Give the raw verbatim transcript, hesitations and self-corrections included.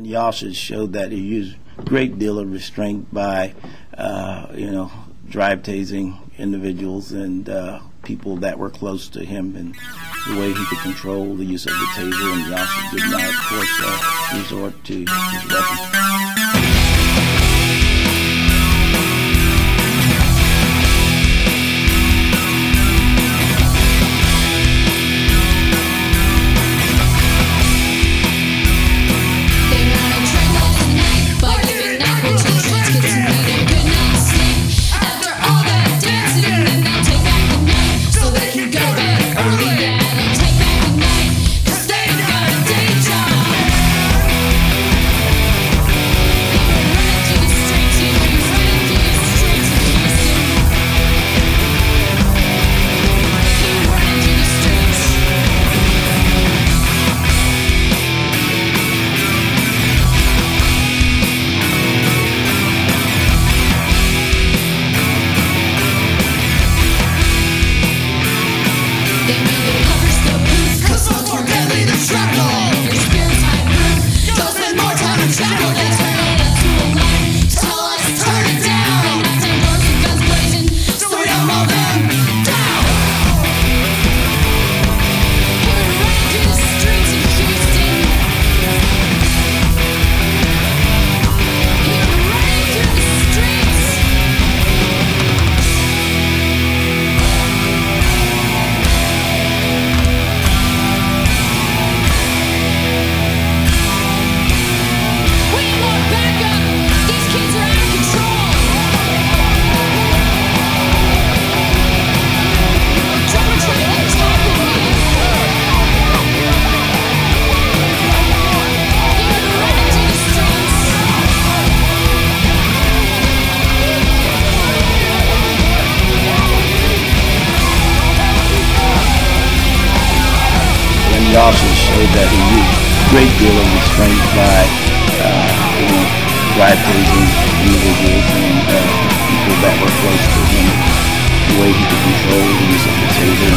the officers showed that he used a great deal of restraint by, uh, you know, drive tasing individuals and uh, people that were close to him, and the way he could control the use of the taser, and the officers did not, of course, uh, resort to his weapon. The officers showed that he used a great deal of restraint by uh, you know, drive tasing individuals and uh, people that were close to him, the way he could control the use of the taser